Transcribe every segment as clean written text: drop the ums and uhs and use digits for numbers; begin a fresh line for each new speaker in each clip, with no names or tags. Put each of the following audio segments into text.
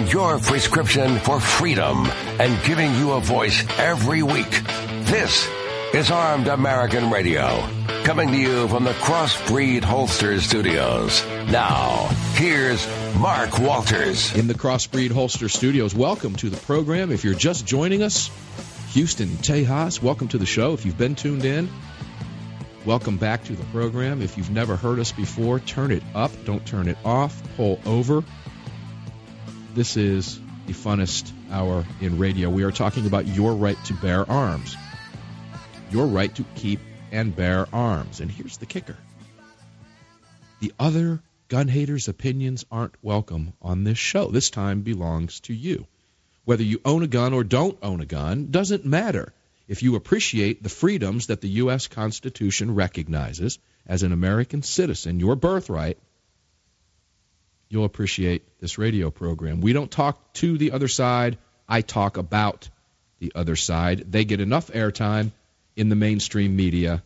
your prescription for freedom and giving you a voice every week. This is Armed American Radio, coming to you from the Crossbreed Holster Studios. Now, here's Mark Walters.
In the Crossbreed Holster Studios, welcome to the program. If you're just joining us, Houston, Tejas, welcome to the show. If you've been tuned in, welcome back to the program. If you've never heard us before, turn it up. Don't turn it off. Pull over. This is the funnest hour in radio. We are talking about your right to bear arms. Your right to keep and bear arms. And here's the kicker. The other gun haters' opinions aren't welcome on this show. This time belongs to you. Whether you own a gun or don't own a gun doesn't matter. If you appreciate the freedoms that the U.S. Constitution recognizes as an American citizen, your birthright, you'll appreciate this radio program. We don't talk to the other side. I talk about the other side. They get enough airtime in the mainstream media,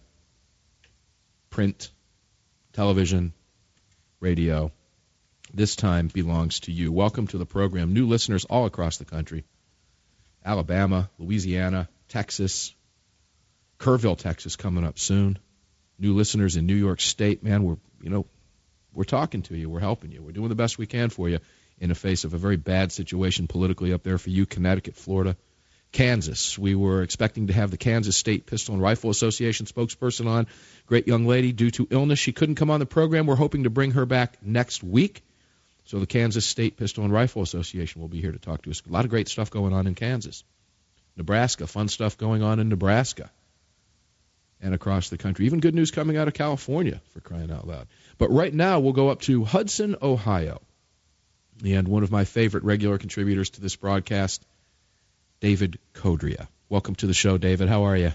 print, television, radio. This time belongs to you. Welcome to the program. New listeners all across the country. Alabama, Louisiana, Texas, Kerrville, Texas coming up soon. New listeners in New York State. Man, we're talking to you. We're helping you. We're doing the best we can for you in the face of a very bad situation politically up there for you, Connecticut, Florida. Kansas. We were expecting to have the Kansas State Pistol and Rifle Association spokesperson on. Great young lady. Due to illness, she couldn't come on the program. We're hoping to bring her back next week. So the Kansas State Pistol and Rifle Association will be here to talk to us. A lot of great stuff going on in Kansas. Nebraska, fun stuff going on in Nebraska and across the country. Even good news coming out of California, for crying out loud. But right now we'll go up to Hudson, Ohio. And one of my favorite regular contributors to this broadcast, David Codrea. Welcome to the show, David. How are you?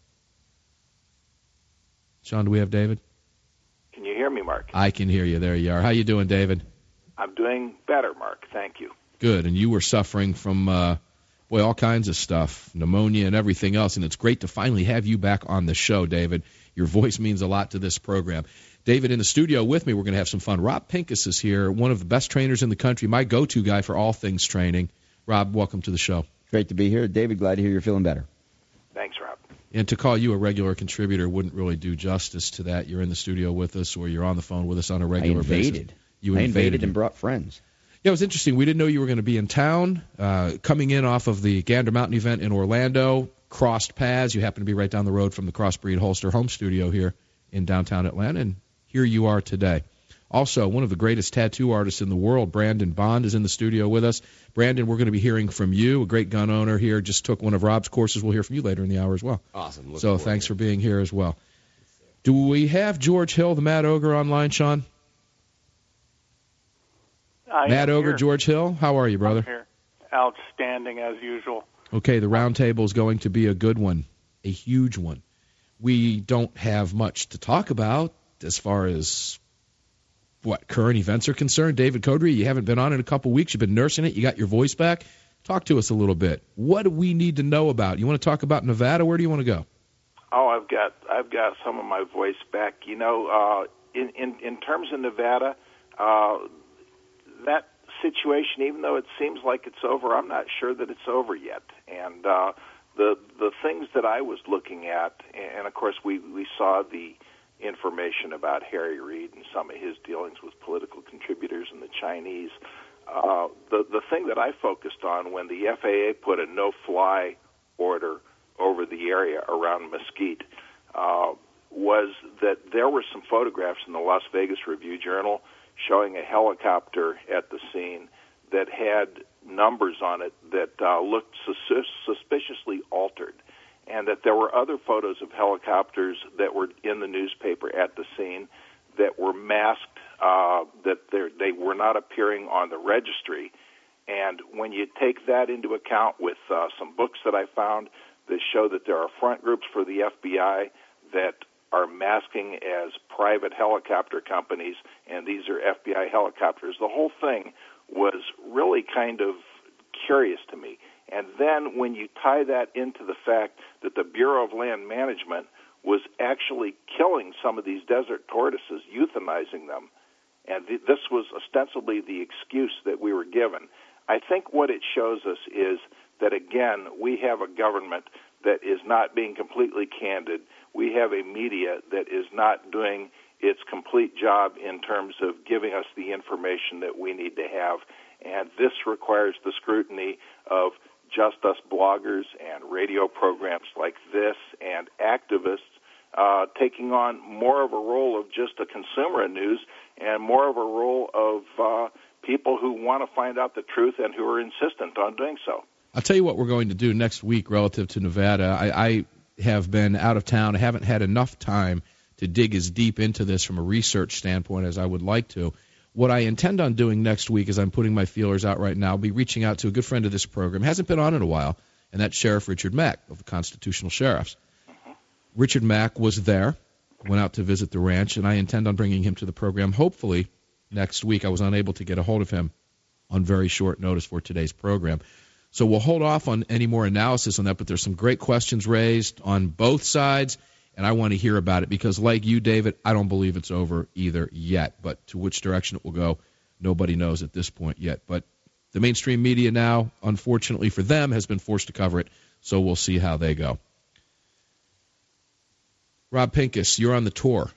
Sean, do we have David?
Can you hear me, Mark?
I can hear you. There you are. How you doing, David?
I'm doing better, Mark. Thank you.
Good. And you were suffering from, all kinds of stuff, pneumonia and everything else. And it's great to finally have you back on the show, David. Your voice means a lot to this program. David, in the studio with me, we're going to have some fun. Rob Pincus is here, one of the best trainers in the country, my go-to guy for all things training. Rob, welcome to the show.
Great to be here. David, glad to hear you're feeling better.
Thanks, Rob.
And to call you a regular contributor wouldn't really do justice to that. You're in the studio with us or you're on the phone with us on a regular basis.
I invaded and brought friends.
Yeah, it was interesting. We didn't know you were going to be in town. Coming in off of the Gander Mountain event in Orlando, crossed paths. You happen to be right down the road from the Crossbreed Holster home studio here in downtown Atlanta, and here you are today. Also, one of the greatest tattoo artists in the world, Brandon Bond, is in the studio with us. Brandon, we're going to be hearing from you, a great gun owner here. Just took one of Rob's courses. We'll hear from you later in the hour as well.
Awesome.
So thanks for being here as well. Do we have George Hill, the Mad Ogre, online, Sean? Mad Ogre, here. George Hill, how are you, brother?
I'm here. Outstanding, as usual.
Okay, the round table is going to be a good one, a huge one. We don't have much to talk about as far as what current events are concerned. David Codrea, you haven't been on in a couple weeks. You've been nursing it. You got your voice back. Talk to us a little bit. What do we need to know about? You want to talk about Nevada? Where do you want to go?
Oh, I've got some of my voice back. You know, in terms of Nevada, that situation, even though it seems like it's over, I'm not sure that it's over yet. And the things that I was looking at, and of course we saw the information about Harry Reid and some of his dealings with political contributors and the Chinese. The thing that I focused on when the FAA put a no-fly order over the area around Mesquite was that there were some photographs in the Las Vegas Review-Journal showing a helicopter at the scene that had numbers on it that looked suspiciously altered, and that there were other photos of helicopters that were in the newspaper at the scene that were masked, that they were not appearing on the registry. And when you take that into account with some books that I found that show that there are front groups for the FBI that are masking as private helicopter companies, and these are FBI helicopters, the whole thing was really kind of curious to me. And then when you tie that into the fact that the Bureau of Land Management was actually killing some of these desert tortoises, euthanizing them, and this was ostensibly the excuse that we were given, I think what it shows us is that, again, we have a government that is not being completely candid. We have a media that is not doing its complete job in terms of giving us the information that we need to have. And this requires the scrutiny of just us bloggers and radio programs like this and activists taking on more of a role of just a consumer of news and more of a role of people who want to find out the truth and who are insistent on doing so.
I'll tell you what we're going to do next week relative to Nevada. I have been out of town. I haven't had enough time to dig as deep into this from a research standpoint as I would like to. What I intend on doing next week is I'm putting my feelers out right now. I'll be reaching out to a good friend of this program. Hasn't been on in a while, and that's Sheriff Richard Mack of the Constitutional Sheriffs. Richard Mack was there, went out to visit the ranch, and I intend on bringing him to the program hopefully next week. I was unable to get a hold of him on very short notice for today's program. So we'll hold off on any more analysis on that, but there's some great questions raised on both sides, and I want to hear about it because, like you, David, I don't believe it's over either yet. But to which direction it will go, nobody knows at this point yet. But the mainstream media now, unfortunately for them, has been forced to cover it, so we'll see how they go. Rob Pincus, you're on the tour.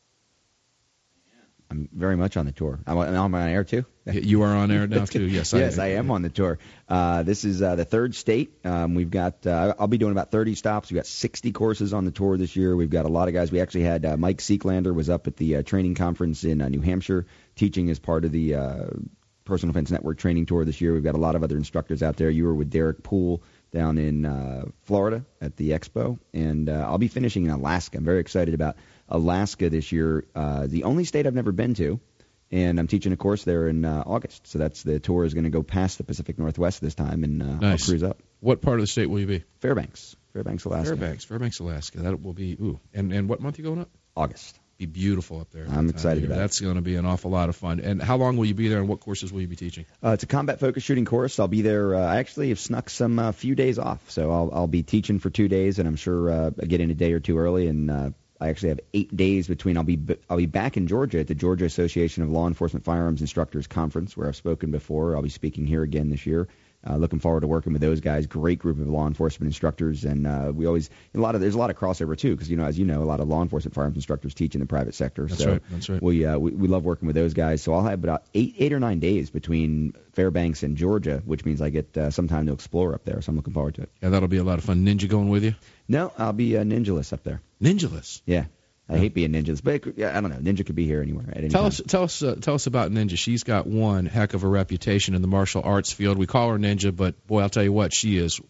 I'm very much on the tour. I'm on air, too.
You are on air now, too. Yes,
yes, I am on the tour. This is the third state. We've got, I'll be doing about 30 stops. We've got 60 courses on the tour this year. We've got a lot of guys. We actually had Mike Sieklander was up at the training conference in New Hampshire teaching as part of the Personal Defense Network training tour this year. We've got a lot of other instructors out there. You were with Derek Poole down in Florida at the Expo, and I'll be finishing in Alaska. I'm very excited about Alaska this year, the only state I've never been to, and I'm teaching a course there in August. So that's the tour is going to go past the Pacific Northwest this time, and
nice.
I'll cruise up.
What part of the state will you be?
Fairbanks, Alaska.
Fairbanks, Alaska. That will be And what month are you going up?
August.
Be beautiful up there.
I'm excited about it.
That's going to be an awful lot of fun. And how long will you be there, and what courses will you be teaching?
It's a combat-focused shooting course. I'll be there. I actually have snuck some few days off, so I'll be teaching for 2 days, and I'm sure I'll get in a day or two early. And I actually have 8 days between. I'll be back in Georgia at the Georgia Association of Law Enforcement Firearms Instructors Conference, where I've spoken before. I'll be speaking here again this year. Looking forward to working with those guys. Great group of law enforcement instructors, and there's a lot of crossover too, because as you know, a lot of law enforcement firearms instructors teach in the private sector.
That's right.
We love working with those guys. So I'll have about 8 or 9 days between Fairbanks and Georgia, which means I get some time to explore up there. So I'm looking forward to it.
Yeah, that'll be a lot of fun. Ninja going with you?
No, I'll be ninjaless up there.
Ninjaless?
Yeah. I hate being ninjas, but I don't know. Ninja could be here anywhere at any time.
Tell us about Ninja. She's got one heck of a reputation in the martial arts field. We call her Ninja, but boy, I'll tell you what, she is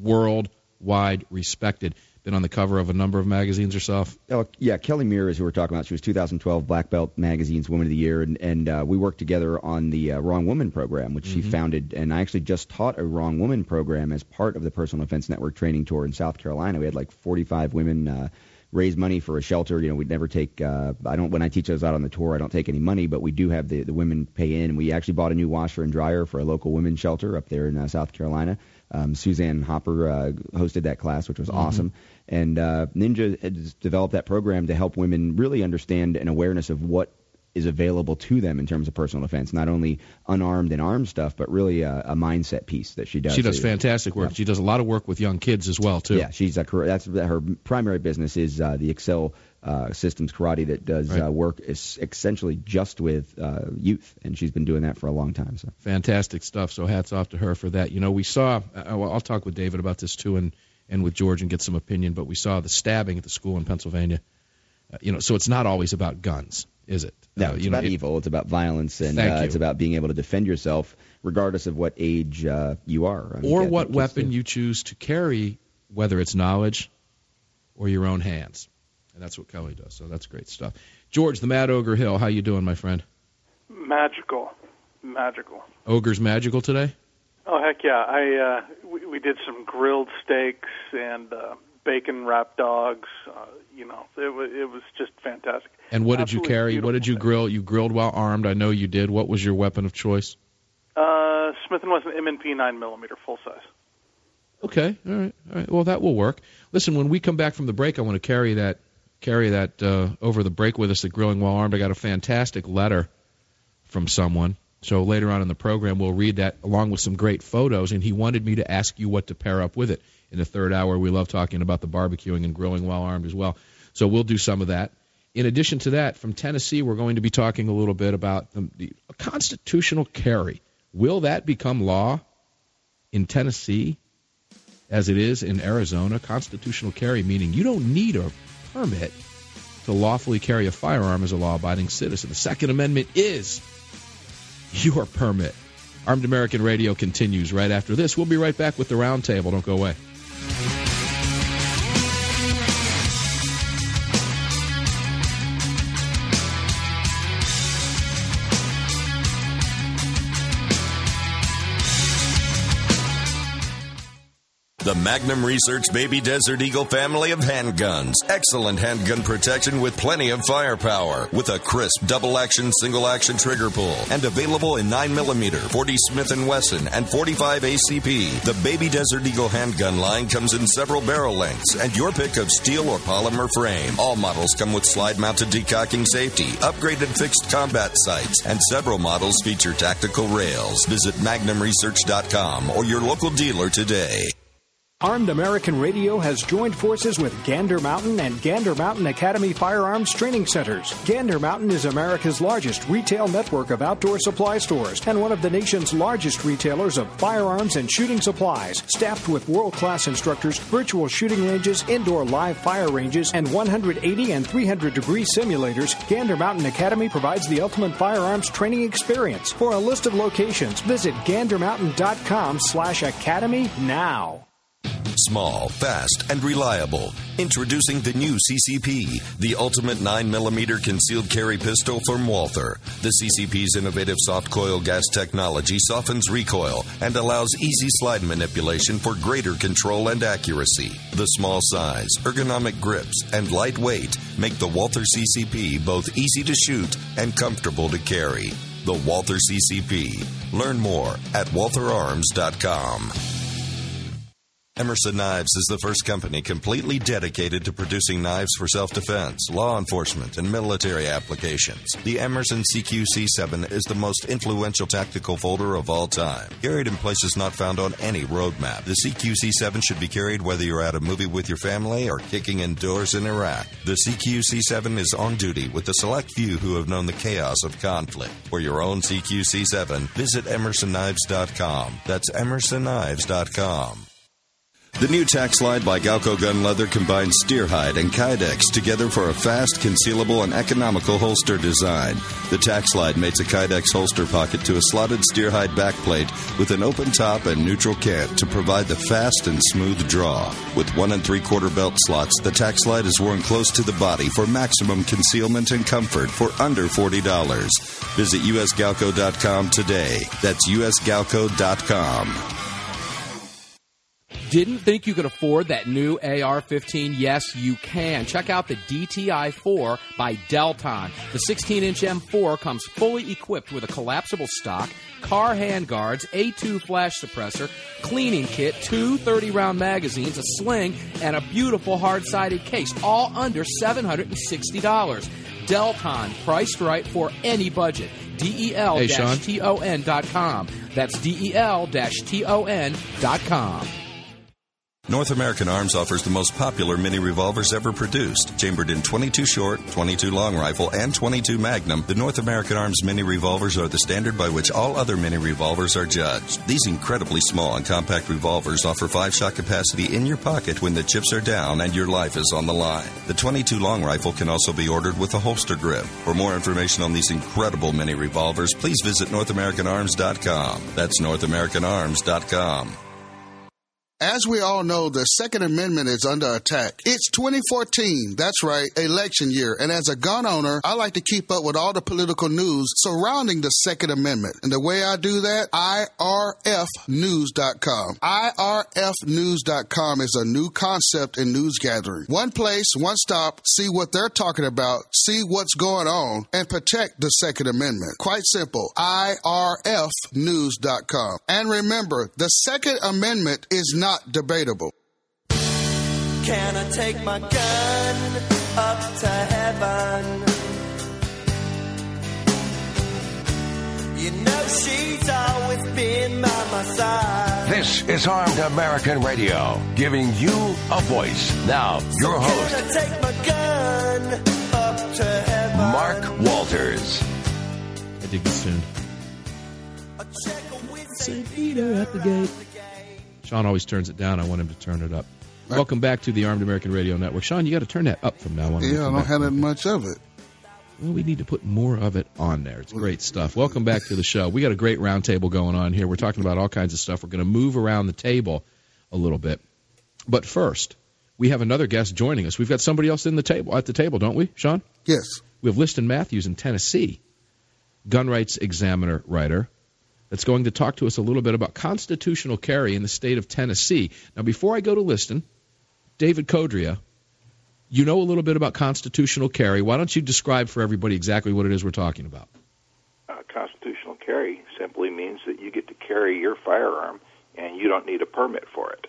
worldwide respected. Been on the cover of a number of magazines herself.
Oh yeah, Kelly Mears, who we're talking about. She was 2012 Black Belt Magazine's Woman of the Year, and we worked together on the Wrong Woman program, which she founded. And I actually just taught a Wrong Woman program as part of the Personal Defense Network training tour in South Carolina. We had like 45 women. Raise money for a shelter. We'd never take. When I teach those out on the tour, I don't take any money, but we do have the women pay in. We actually bought a new washer and dryer for a local women's shelter up there in South Carolina. Suzanne Hopper hosted that class, which was awesome. And Ninja has developed that program to help women really understand an awareness of what is available to them in terms of personal defense, not only unarmed and armed stuff, but really a mindset piece that she does.
She does fantastic work. Yeah. She does a lot of work with young kids as well, too.
Yeah, that's her primary business is the Excel Systems Karate that does work essentially just with youth, and she's been doing that for a long time. So
fantastic stuff. So hats off to her for that. We saw. I'll talk with David about this too, and with George and get some opinion. But we saw the stabbing at the school in Pennsylvania. So it's not always about guns, is it?
No, it's about evil. It's about violence, and it's about being able to defend yourself regardless of what age you are.
Or what weapon you choose to carry, whether it's knowledge or your own hands. And that's what Kelly does, so that's great stuff. George, the Mad Ogre Hill, how you doing, my friend?
Magical.
Ogre's magical today?
Oh, heck yeah. We did some grilled steaks and bacon-wrapped dogs. It was just fantastic.
And what did you carry? What did you grill? You grilled while armed. I know you did. What was your weapon of choice?
Smith & Wesson M&P 9mm full size.
Okay. All right. Well, that will work. Listen, when we come back from the break, I want to carry that over the break with us at Grilling While Armed. I got a fantastic letter from someone So later on in the program, we'll read that along with some great photos, and he wanted me to ask you what to pair up with it. In the third hour, we love talking about the barbecuing and grilling while armed as well. So we'll do some of that. In addition to that, from Tennessee, we're going to be talking a little bit about the constitutional carry. Will that become law in Tennessee as it is in Arizona? Constitutional carry, meaning you don't need a permit to lawfully carry a firearm as a law-abiding citizen. The Second Amendment is your permit. Armed American Radio continues right after this. We'll be right back with the Roundtable. Don't go away.
The Magnum Research Baby Desert Eagle family of handguns. Excellent handgun protection with plenty of firepower. With a crisp double-action, single-action trigger pull. And available in 9mm, 40 Smith & Wesson, and 45 ACP. The Baby Desert Eagle handgun line comes in several barrel lengths and your pick of steel or polymer frame. All models come with slide-mounted decocking safety, upgraded fixed combat sights, and several models feature tactical rails. Visit MagnumResearch.com or your local dealer today.
Armed American Radio has joined forces with Gander Mountain and Gander Mountain Academy Firearms Training Centers. Gander Mountain is America's largest retail network of outdoor supply stores and one of the nation's largest retailers of firearms and shooting supplies. Staffed with world-class instructors, virtual shooting ranges, indoor live fire ranges, and 180 and 300-degree simulators, Gander Mountain Academy provides the ultimate firearms training experience. For a list of locations, visit gandermountain.com/academy now.
Small, fast, and reliable. Introducing the new CCP, the ultimate 9mm concealed carry pistol from Walther. The CCP's innovative soft coil gas technology softens recoil and allows easy slide manipulation for greater control and accuracy. The small size, ergonomic grips, and light weight make the Walther CCP both easy to shoot and comfortable to carry. The Walther CCP. Learn more at waltherarms.com. Emerson Knives is the first company completely dedicated to producing knives for self-defense, law enforcement, and military applications. The Emerson CQC7 is the most influential tactical folder of all time. Carried in places not found on any roadmap, the CQC7 should be carried whether you're at a movie with your family or kicking indoors in Iraq. The CQC7 is on duty with the select few who have known the chaos of conflict. For your own CQC7, visit emersonKnives.com. That's emersonKnives.com. The new tack slide by Galco Gun Leather combines steer hide and Kydex together for a fast, concealable, and economical holster design. The tack slide mates a Kydex holster pocket to a slotted steer hide backplate with an open top and neutral cant to provide the fast and smooth draw. With 1 3/4 belt slots, the tack slide is worn close to the body for maximum concealment and comfort for under $40. Visit usgalco.com today. That's usgalco.com.
Didn't think you could afford that new AR-15? Yes, you can. Check out the DTI-4 by Delton. The 16-inch M4 comes fully equipped with a collapsible stock, car handguards, A2 flash suppressor, cleaning kit, 2 30-round magazines, a sling, and a beautiful hard-sided case, all under $760. Delton, priced right for any budget. DEL-TON.com. That's DEL-TON.com.
North American Arms offers the most popular mini revolvers ever produced. Chambered in 22 short, 22 long rifle, and 22 magnum, the North American Arms mini revolvers are the standard by which all other mini revolvers are judged. These incredibly small and compact revolvers offer 5-shot capacity in your pocket when the chips are down and your life is on the line. The 22 long rifle can also be ordered with a holster grip. For more information on these incredible mini revolvers, please visit NorthAmericanArms.com. That's NorthAmericanArms.com.
As we all know, the Second Amendment is under attack. It's 2014. That's right, election year. And as a gun owner, I like to keep up with all the political news surrounding the Second Amendment. And the way I do that, IRFnews.com. IRFnews.com is a new concept in news gathering. One place, one stop, see what they're talking about, see what's going on, and protect the Second Amendment. Quite simple. IRFnews.com. And remember, the Second Amendment is not debatable.
Can I take my gun up to heaven? You know she's always been by my side.
This is Armed American Radio, giving you a voice. Now, your host,
Can I take my gun up to heaven?
Mark Walters.
I dig this tune. St. Peter at the gate. Sean always turns it down. I want him to turn it up. Welcome back to the Armed American Radio Network. Sean, you got to turn that up from now on.
Yeah, I don't have that much of it.
Well, we need to put more of it on there. It's great stuff. Welcome back to the show. We got a great roundtable going on here. We're talking about all kinds of stuff. We're going to move around the table a little bit. But first, we have another guest joining us. We've got somebody else at the table, don't we, Sean?
Yes.
We have Liston Matthews in Tennessee, gun rights examiner writer, that's going to talk to us a little bit about constitutional carry in the state of Tennessee. Now, before I go to Liston, David Codrea, you know a little bit about constitutional carry. Why don't you describe for everybody exactly what it is we're talking about?
Constitutional carry simply means that you get to carry your firearm and you don't need a permit for it.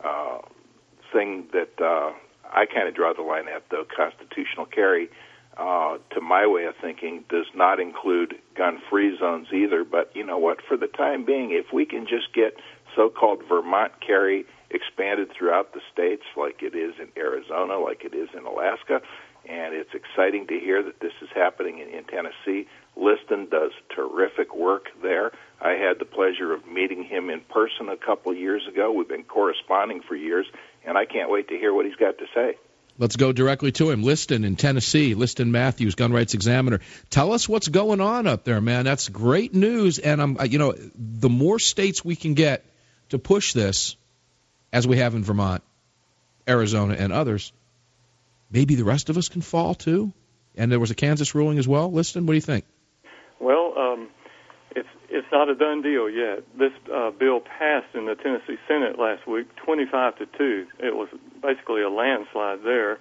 Thing that I kind of draw the line at, though, constitutional carry, to my way of thinking, does not include gun-free zones either. But you know what? For the time being, if we can just get so-called Vermont carry expanded throughout the states like it is in Arizona, like it is in Alaska, and it's exciting to hear that this is happening in Tennessee. Liston does terrific work there. I had the pleasure of meeting him in person a couple of years ago. We've been corresponding for years, and I can't wait to hear what he's got to say.
Let's go directly to him. Liston in Tennessee, Liston Matthews, gun rights examiner. Tell us what's going on up there, man. That's great news, and the more states we can get to push this, as we have in Vermont, Arizona, and others, maybe the rest of us can fall too. And there was a Kansas ruling as well. Liston, what do you think?
Well, it's not a done deal yet. This bill passed in the Tennessee Senate last week, 25-2. It was basically a landslide there.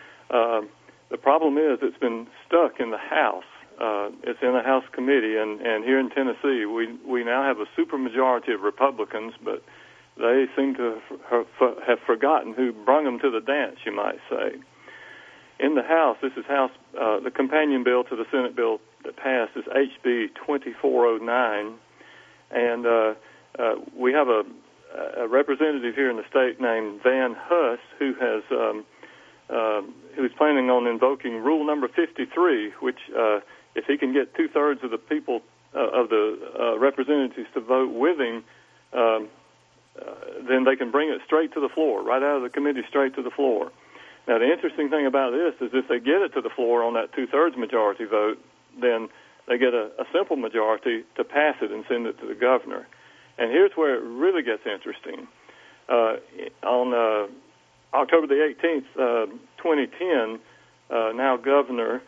The problem is it's been stuck in the House. It's in the House committee, and here in Tennessee, we now have a supermajority of Republicans, but they seem to have forgotten who brung them to the dance, you might say. In the House, this is the companion bill to the Senate bill that passed is HB 2409, and we have a representative here in the state named Van Huss who's planning on invoking Rule Number 53, which if he can get 2/3 of the people of the representatives to vote with him, then they can bring it straight to the floor, right out of the committee, straight to the floor. Now, the interesting thing about this is if they get it to the floor on that 2/3 majority vote, then they get a simple majority to pass it and send it to the governor. And here's where it really gets interesting. On October the 18th, 2010, now Governor,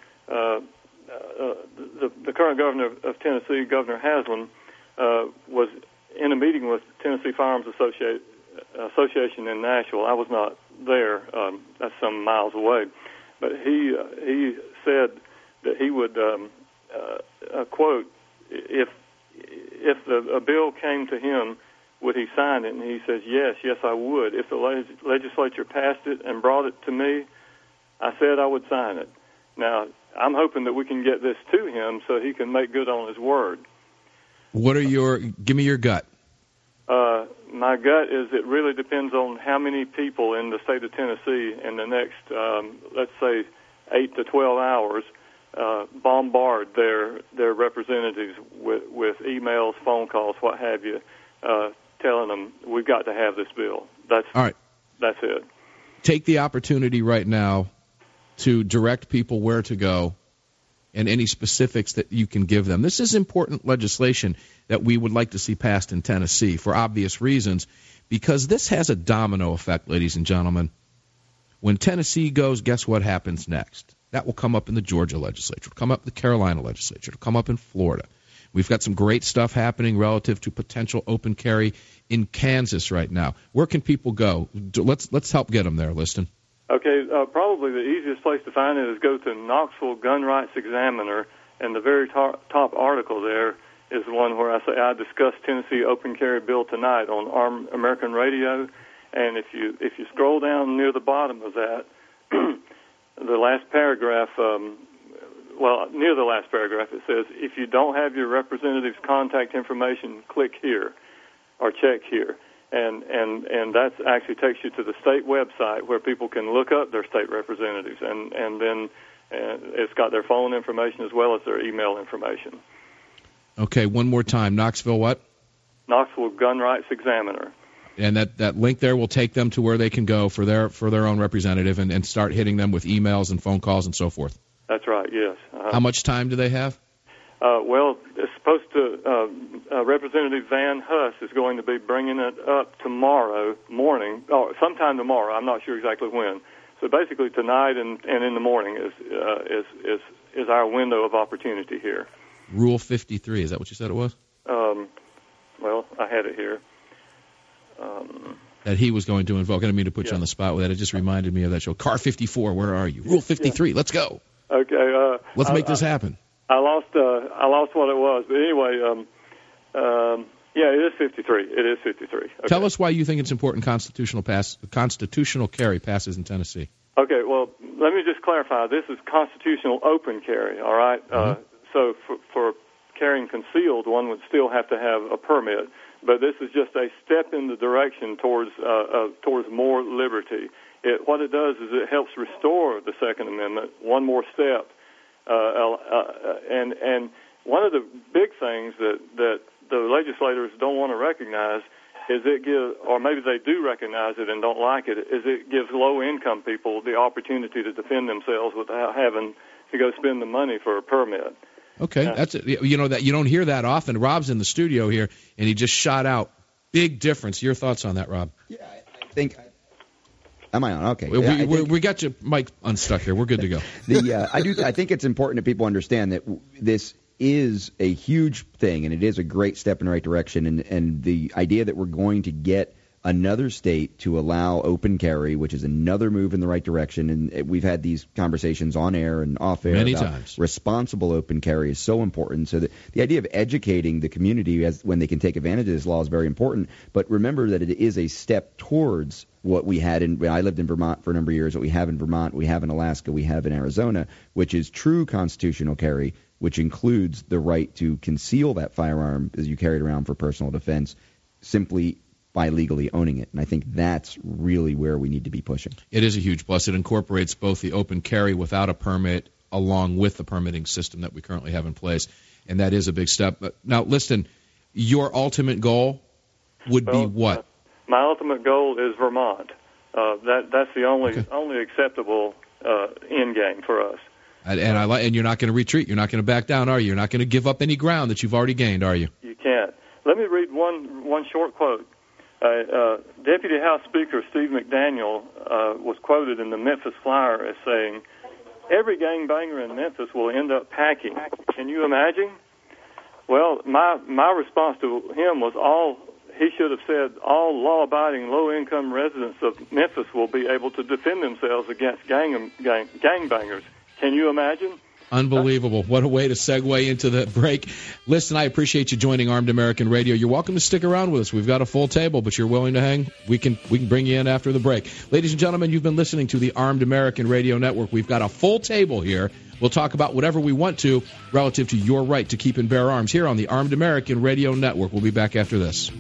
the current governor of Tennessee, Governor Haslam, was in a meeting with Tennessee Firearms Association in Nashville. I was not there. That's some miles away. But he said that he would, quote, if a bill came to him, would he sign it? And he says, yes, I would. If the legislature passed it and brought it to me, I said I would sign it. Now, I'm hoping that we can get this to him so he can make good on his word.
Give me your gut.
My gut is it really depends on how many people in the state of Tennessee in the next, let's say, 8 to 12 hours bombard their representatives with emails, phone calls, what have you, telling them we've got to have this bill. All right. That's it.
Take the opportunity right now to direct people where to go and any specifics that you can give them. This is important legislation that we would like to see passed in Tennessee for obvious reasons, because this has a domino effect, ladies and gentlemen. When Tennessee goes, guess what happens next? That will come up in the Georgia legislature. It will come up in the Carolina legislature. It will come up in Florida. We've got some great stuff happening relative to potential open carry in Kansas right now. Where can people go? Let's help get them there, Liston.
Okay, probably the easiest place to find it is go to Knoxville Gun Rights Examiner, and the very top article there is the one where I discussed Tennessee open carry bill tonight on Armed American Radio. And if you scroll down near the bottom of that, the last paragraph near the last paragraph, it says, if you don't have your representative's contact information, click here or check here. And that actually takes you to the state website where people can look up their state representatives, and then it's got their phone information as well as their email information.
Okay, one more time. Knoxville what?
Knoxville Gun Rights Examiner.
And that link there will take them to where they can go for their own representative and start hitting them with emails and phone calls and so forth.
That's right, yes.
How much time do they have?
Well, it's supposed to, Representative Van Huss is going to be bringing it up tomorrow morning, or sometime tomorrow. I'm not sure exactly when. So basically tonight and in the morning is our window of opportunity here.
Rule 53, is that what you said it was?
Well, I had it here.
That he was going to invoke. I didn't mean to put you on the spot with that. It just reminded me of that show. Car 54, where are you? Rule 53, let's go.
Okay.
Let's make this happen.
I lost what it was, but anyway, yeah, it is 53. It is 53. Okay.
Tell us why you think it's important constitutional carry passes in Tennessee.
Okay, well, let me just clarify. This is constitutional open carry, all right? Mm-hmm. So for carrying concealed, one would still have to have a permit, but this is just a step in the direction towards more liberty. What it does is it helps restore the Second Amendment one more step. And one of the big things that the legislators don't want to recognize is it gives, or maybe they do recognize it and don't like it, is it gives low-income people the opportunity to defend themselves without having to go spend the money for a permit.
Okay, that's that you don't hear that often. Rob's in the studio here, and he just shot out big difference. Your thoughts on that, Rob?
Yeah, I think. Am I on? Okay.
We got your mic unstuck here. We're good to go.
I think it's important that people understand that this is a huge thing, and it is a great step in the right direction. And the idea that we're going to get another state to allow open carry, which is another move in the right direction, and we've had these conversations on air and off air
many
about
times.
Responsible open carry is so important. So the idea of educating the community when they can take advantage of this law is very important. But remember that it is a step towards what we had I lived in Vermont for a number of years, what we have in Vermont, we have in Alaska, we have in Arizona, which is true constitutional carry, which includes the right to conceal that firearm as you carry it around for personal defense simply by legally owning it. And I think that's really where we need to be pushing.
It is a huge plus. It incorporates both the open carry without a permit along with the permitting system that we currently have in place, and that is a big step. But now, listen, your ultimate goal would be what?
My ultimate goal is Vermont. That's the only acceptable end game for us.
And you're not going to retreat. You're not going to back down, are you? You're not going to give up any ground that you've already gained, are you?
You can't. Let me read one short quote. Deputy House Speaker Steve McDaniel was quoted in the Memphis Flyer as saying, "Every gangbanger in Memphis will end up packing." Can you imagine? Well, my response to him was he should have said all law-abiding, low-income residents of Memphis will be able to defend themselves against gangbangers. Can you imagine?
Unbelievable. What a way to segue into the break. Listen, I appreciate you joining Armed American Radio. You're welcome to stick around with us. We've got a full table, but you're willing to hang? We can bring you in after the break. Ladies and gentlemen, you've been listening to the Armed American Radio Network. We've got a full table here. We'll talk about whatever we want to relative to your right to keep and bear arms here on the Armed American Radio Network. We'll be back after this.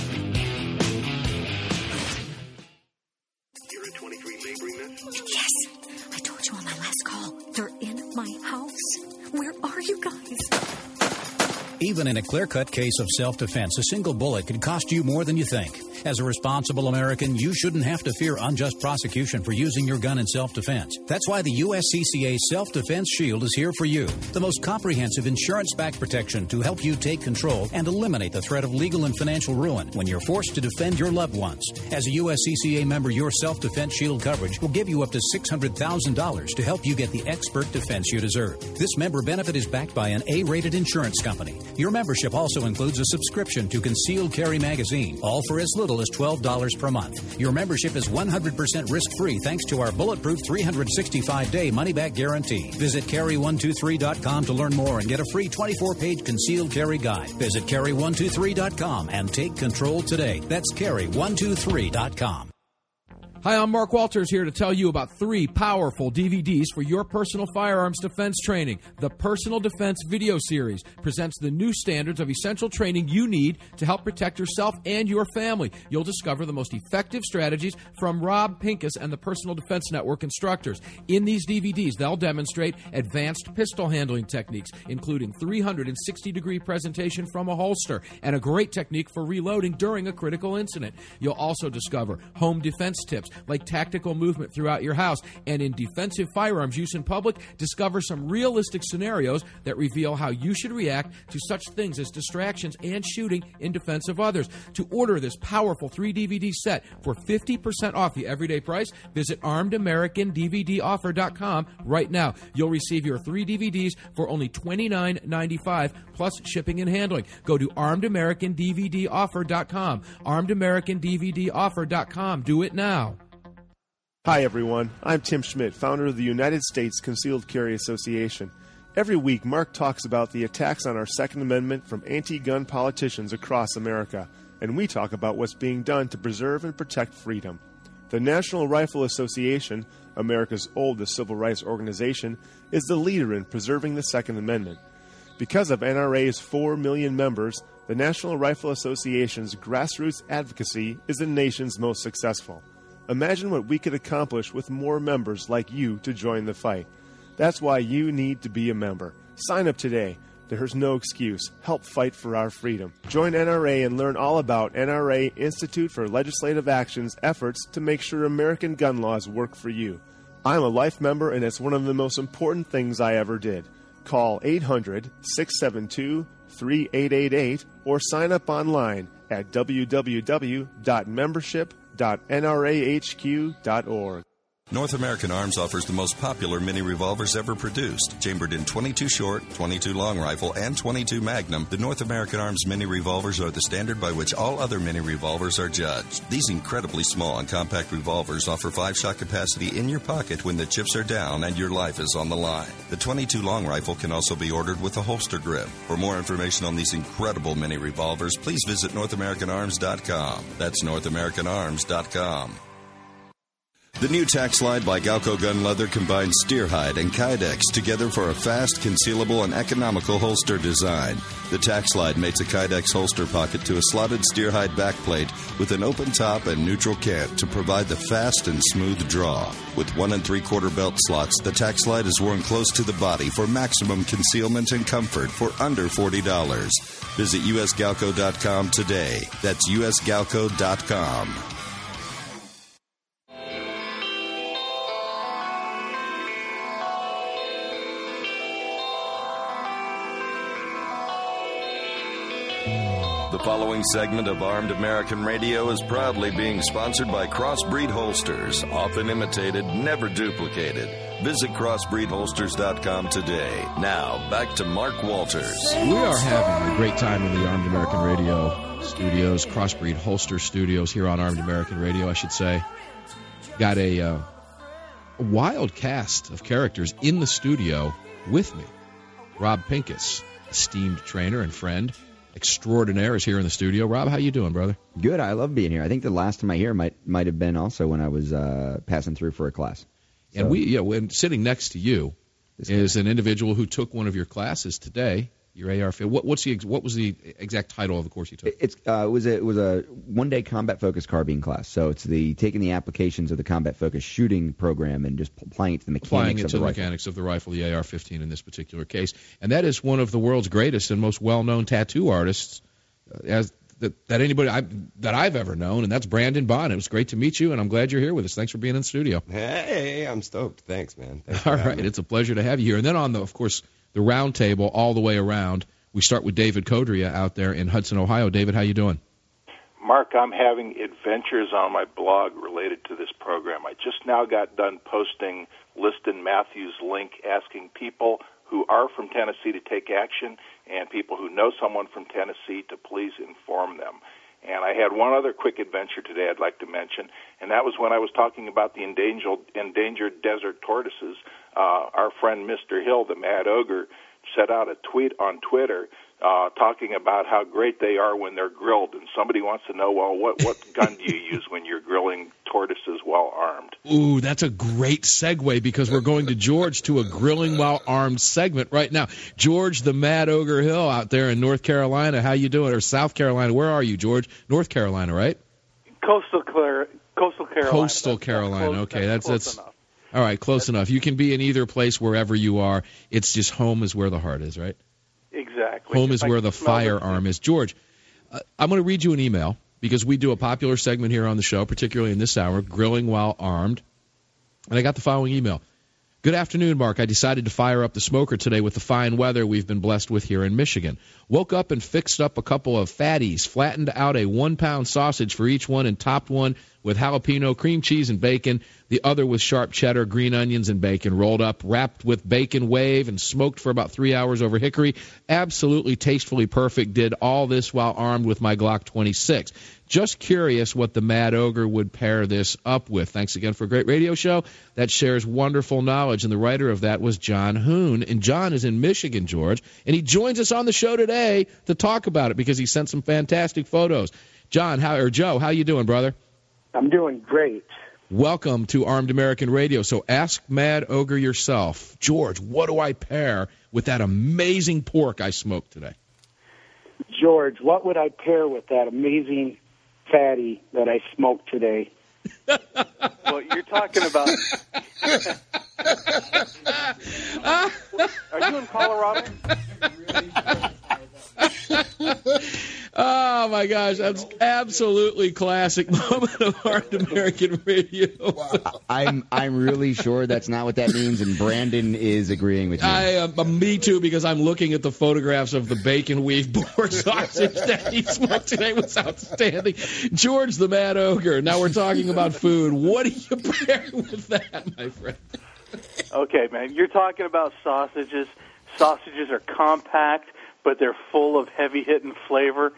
Even in a clear-cut case of self-defense, a single bullet could cost you more than you think. As a responsible American, you shouldn't have to fear unjust prosecution for using your gun in self-defense. That's why the USCCA Self-Defense Shield is here for you, the most comprehensive insurance-backed protection to help you take control and eliminate the threat of legal and financial ruin when you're forced to defend your loved ones. As a USCCA member, your Self-Defense Shield coverage will give you up to $600,000 to help you get the expert defense you deserve. This member benefit is backed by an A-rated insurance company. Your membership also includes a subscription to Concealed Carry Magazine, all for as little as $12 per month. Your membership is 100% risk-free thanks to our bulletproof 365-day money-back guarantee. Visit carry123.com to learn more and get a free 24-page concealed carry guide. Visit carry123.com and take control today. That's carry123.com.
Hi, I'm Mark Walters here to tell you about 3 powerful DVDs for your personal firearms defense training. The Personal Defense Video Series presents the new standards of essential training you need to help protect yourself and your family. You'll discover the most effective strategies from Rob Pincus and the Personal Defense Network instructors. In these DVDs, they'll demonstrate advanced pistol handling techniques, including 360-degree presentation from a holster and a great technique for reloading during a critical incident. You'll also discover home defense tips like tactical movement throughout your house, and in defensive firearms use in public, discover some realistic scenarios that reveal how you should react to such things as distractions and shooting in defense of others. To order this powerful 3-DVD set for 50% off the everyday price, visit ArmedAmericanDVDOffer.com right now. You'll receive your 3 DVDs for only $29.95 plus shipping and handling. Go to ArmedAmericanDVDOffer.com. ArmedAmericanDVDOffer.com. Do it now.
Hi everyone, I'm Tim Schmidt, founder of the United States Concealed Carry Association. Every week, Mark talks about the attacks on our Second Amendment from anti-gun politicians across America, and we talk about what's being done to preserve and protect freedom. The National Rifle Association, America's oldest civil rights organization, is the leader in preserving the Second Amendment. Because of NRA's 4 million members, the National Rifle Association's grassroots advocacy is the nation's most successful. Imagine what we could accomplish with more members like you to join the fight. That's why you need to be a member. Sign up today. There's no excuse. Help fight for our freedom. Join NRA and learn all about NRA Institute for Legislative Action's efforts to make sure American gun laws work for you. I'm a life member, and it's one of the most important things I ever did. Call 800-672-3888 or sign up online at www.membership.nrahq.org.
North American Arms offers the most popular mini revolvers ever produced. Chambered in 22 short, 22 long rifle, and 22 magnum, the North American Arms mini revolvers are the standard by which all other mini revolvers are judged. These incredibly small and compact revolvers offer 5-shot capacity in your pocket when the chips are down and your life is on the line. The 22 long rifle can also be ordered with a holster grip. For more information on these incredible mini revolvers, please visit NorthAmericanArms.com. That's NorthAmericanArms.com. The new tack slide by Galco Gun Leather combines steer hide and Kydex together for a fast, concealable, and economical holster design. The tack slide mates a Kydex holster pocket to a slotted steer hide backplate with an open top and neutral cant to provide the fast and smooth draw. With 1 3/4 belt slots, the tack slide is worn close to the body for maximum concealment and comfort for under $40. Visit usgalco.com today. That's usgalco.com. The following segment of Armed American Radio is proudly being sponsored by Crossbreed Holsters, often imitated, never duplicated. Visit crossbreedholsters.com today. Now, back to Mark Walters.
We are having a great time in the Armed American Radio studios, Crossbreed Holster studios here on Armed American Radio, I should say. Got a wild cast of characters in the studio with me. Rob Pincus, esteemed trainer and friend extraordinaire, is here in the studio. Rob, how you doing, brother?
Good. I love being here. I think the last time I here might have been also when I was passing through for a class. So. And
when sitting next to you is an individual who took one of your classes today. Your AR. What was the exact title of the course you took?
It was a 1-day combat focused carbine class. So it's taking the applications of the combat focused shooting program and just applying it to the mechanics of the rifle.
Mechanics of the rifle, the AR-15 in this particular case. And that is one of the world's greatest and most well-known tattoo artists that I've ever known, and that's Brandon Bond. It was great to meet you, and I'm glad you're here with us. Thanks for being in the studio.
Hey, I'm stoked. Thanks, man.
All right, it's a pleasure to have you here. And then on the round table all the way around, we start with David Codria out there in Hudson, Ohio. David, how you doing?
Mark, I'm having adventures on my blog related to this program. I just now got done posting Liston Matthews' link asking people who are from Tennessee to take action and people who know someone from Tennessee to please inform them. And I had one other quick adventure today I'd like to mention, and that was when I was talking about the endangered desert tortoises. Our friend Mr. Hill, the Mad Ogre, set out a tweet on Twitter talking about how great they are when they're grilled. And somebody wants to know, well, what gun do you use when you're grilling tortoises while
Ooh, that's a great segue because we're going to George to a Grilling While Armed segment right now. George, the Mad Ogre Hill out there in North Carolina. How you doing? Or South Carolina. Where are you, George? North Carolina, right?
Coastal Carolina.
Coastal Carolina. Okay, that's
enough.
All right, close enough. You can be in either place wherever you are. It's just home is where the heart is, right?
Exactly.
Home is where the firearm is. George, I'm going to read you an email because we do a popular segment here on the show, particularly in this hour, Grilling While Armed. And I got the following email. Good afternoon, Mark. I decided to fire up the smoker today with the fine weather we've been blessed with here in Michigan. Woke up and fixed up a couple of fatties, flattened out a 1-pound sausage for each one and topped one with jalapeno, cream cheese, and bacon. The other with sharp cheddar, green onions, and bacon. Rolled up, wrapped with bacon wave, and smoked for about 3 hours over hickory. Absolutely tastefully perfect. Did all this while armed with my Glock 26. Just curious what the Mad Ogre would pair this up with. Thanks again for a great radio show that shares wonderful knowledge. And the writer of that was John Hoon. And John is in Michigan, George. And he joins us on the show today to talk about it because he sent some fantastic photos. John, Joe, how you doing, brother?
I'm doing great.
Welcome to Armed American Radio. So ask Mad Ogre yourself, George, what do I pair with that amazing pork I smoked today?
George, what would I pair with that amazing fatty that I smoked today?
Well, you're talking about... Are you in Colorado?
Oh, my gosh. That's absolutely classic moment of Armed American Radio.
Wow. I'm really sure that's not what that means, and Brandon is agreeing with you.
Me too, because I'm looking at the photographs of the bacon weave pork sausage that he smoked today. Was outstanding. George the Mad Ogre. Now we're talking about food. What do you pair with that, my friend?
Okay, man. You're talking about sausages. Sausages are compact, but they're full of heavy-hitting flavor.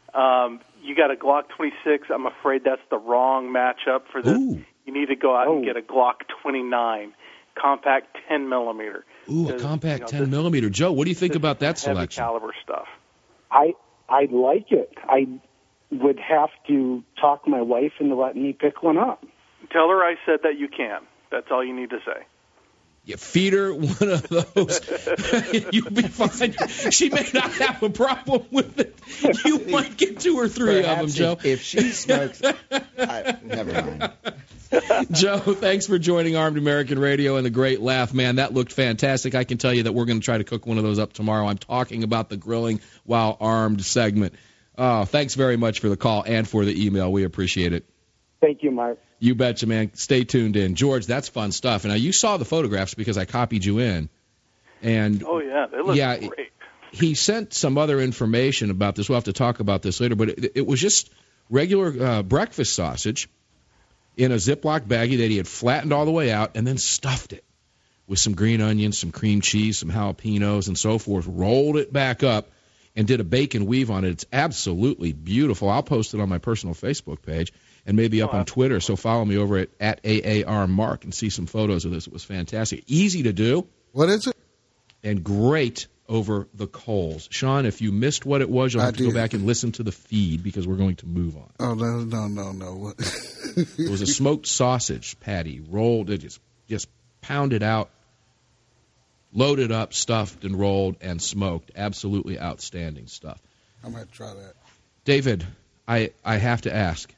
You got a Glock 26. I'm afraid that's the wrong matchup for this.
Ooh.
You need to go out and get a Glock 29, compact 10 millimeter.
Ooh, a compact 10 millimeter. Joe, what do you think about that selection?
Heavy caliber stuff.
I like it. I would have to talk my wife into letting me pick one up.
Tell her I said that you can. That's all you need to say.
You feed her one of those, you'll be fine. She may not have a problem with it. You might get 2 or 3 of them, Joe.
If she smokes, never mind.
Joe, thanks for joining Armed American Radio and the great laugh. Man, that looked fantastic. I can tell you that we're going to try to cook one of those up tomorrow. I'm talking about the Grilling While Armed segment. Oh, thanks very much for the call and for the email. We appreciate it.
Thank you, Mark.
You betcha, man. Stay tuned in. George, that's fun stuff. And now you saw the photographs because I copied you in. And
oh, yeah, they look great.
He sent some other information about this. We'll have to talk about this later. But it was just regular breakfast sausage in a Ziploc baggie that he had flattened all the way out and then stuffed it with some green onions, some cream cheese, some jalapenos, and so forth, rolled it back up, and did a bacon weave on it. It's absolutely beautiful. I'll post it on my personal Facebook page and maybe up on Twitter. So follow me over at AARMark and see some photos of this. It was fantastic. Easy to do.
What is it?
And great over the coals. Sean, if you missed what it was, you'll have to go back and listen to the feed because we're going to move on.
Oh, no.
It was a smoked sausage patty, rolled, it just pounded out, loaded up, stuffed, and rolled, and smoked. Absolutely outstanding stuff.
I'm going to try that.
David, I have to ask.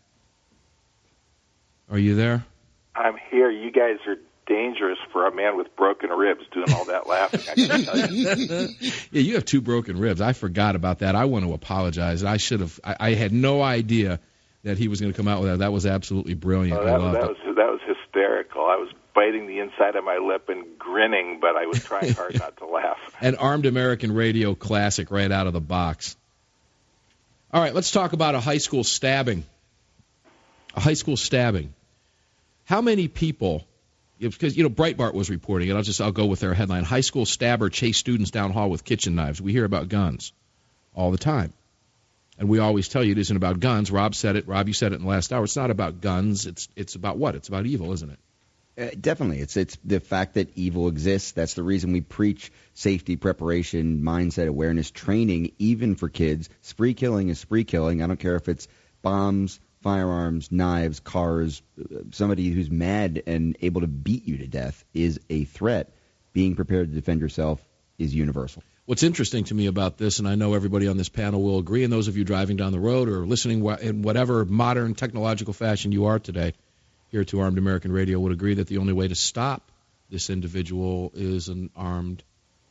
Are you there?
I'm here. You guys are dangerous for a man with broken ribs doing all that laughing. I can tell you.
Yeah, you have 2 broken ribs. I forgot about that. I want to apologize. I should have. I had no idea that he was going to come out with that. That was absolutely brilliant.
Oh, that was hysterical. I was biting the inside of my lip and grinning, but I was trying hard not to laugh.
An Armed American Radio classic right out of the box. All right, let's talk about a high school stabbing. A high school stabbing. How many people, because, Breitbart was reporting it. I'll go with their headline. High school stabber chased students down hall with kitchen knives. We hear about guns all the time. And we always tell you it isn't about guns. Rob said it. Rob, you said it in the last hour. It's not about guns. It's about what? It's about evil, isn't it?
Definitely. It's the fact that evil exists. That's the reason we preach safety, preparation, mindset, awareness, training, even for kids. Spree killing is spree killing. I don't care if it's bombs, firearms, knives, cars, somebody who's mad and able to beat you to death is a threat. Being prepared to defend yourself is universal.
What's interesting to me about this, and I know everybody on this panel will agree, and those of you driving down the road or listening in whatever modern technological fashion you are today here to Armed American Radio would agree that the only way to stop this individual is an armed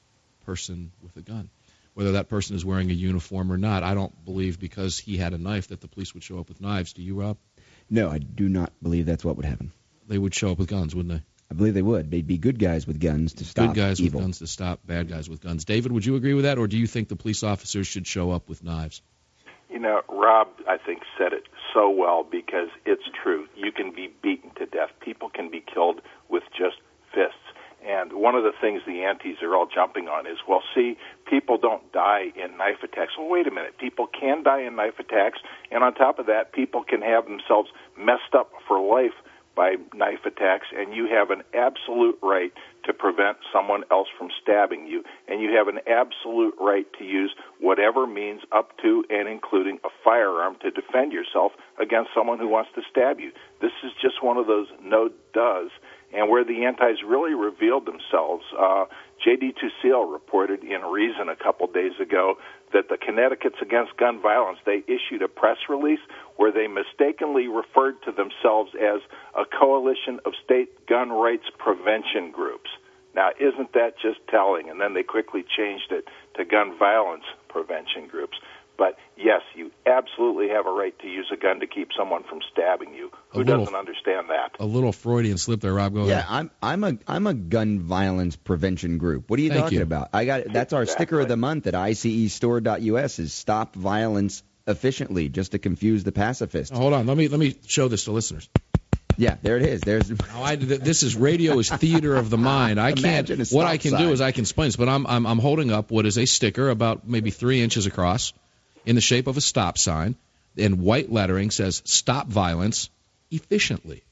person with a gun. Whether that person is wearing a uniform or not, I don't believe because he had a knife that the police would show up with knives. Do you, Rob?
No, I do not believe that's what would happen.
They would show up with guns, wouldn't they?
I believe they would. They'd be good guys with guns to stop
evil. Good guys
evil.
with guns to stop bad guys with guns. David, would you agree with that, or do you think the police officers should show up with knives?
You know, Rob, I think, said it so well because it's true. You can be beaten to death. People can be killed with just fists. And one of the things the antis are all jumping on is, well, see, people don't die in knife attacks. Well, wait a minute. People can die in knife attacks, and on top of that, people can have themselves messed up for life by knife attacks, and you have an absolute right to prevent someone else from stabbing you, and you have an absolute right to use whatever means up to and including a firearm to defend yourself against someone who wants to stab you. This is just one of those no-does, and where the antis really revealed themselves. J.D. Tusil reported in Reason a couple days ago that the Connecticut's Against Gun Violence, they issued a press release where they mistakenly referred to themselves as a coalition of state gun rights prevention groups. Now, isn't that just telling? And then they quickly changed it to gun violence prevention groups. But, yes, you absolutely have a right to use a gun to keep someone from stabbing you. Who doesn't understand that?
A little Freudian slip there, Rob. Go ahead.
Yeah, I'm a gun violence prevention group. What are you talking about? That's our sticker of the month at ICEstore.us is Stop Violence Efficiently, just to confuse the pacifists.
Hold on. Let me show this to listeners.
Yeah, there it is.
This is radio is theater of the mind. I can't. What I can do is I can explain this, but I'm holding up what is a sticker about maybe 3 inches across, in the shape of a stop sign, and white lettering says "Stop Violence Efficiently."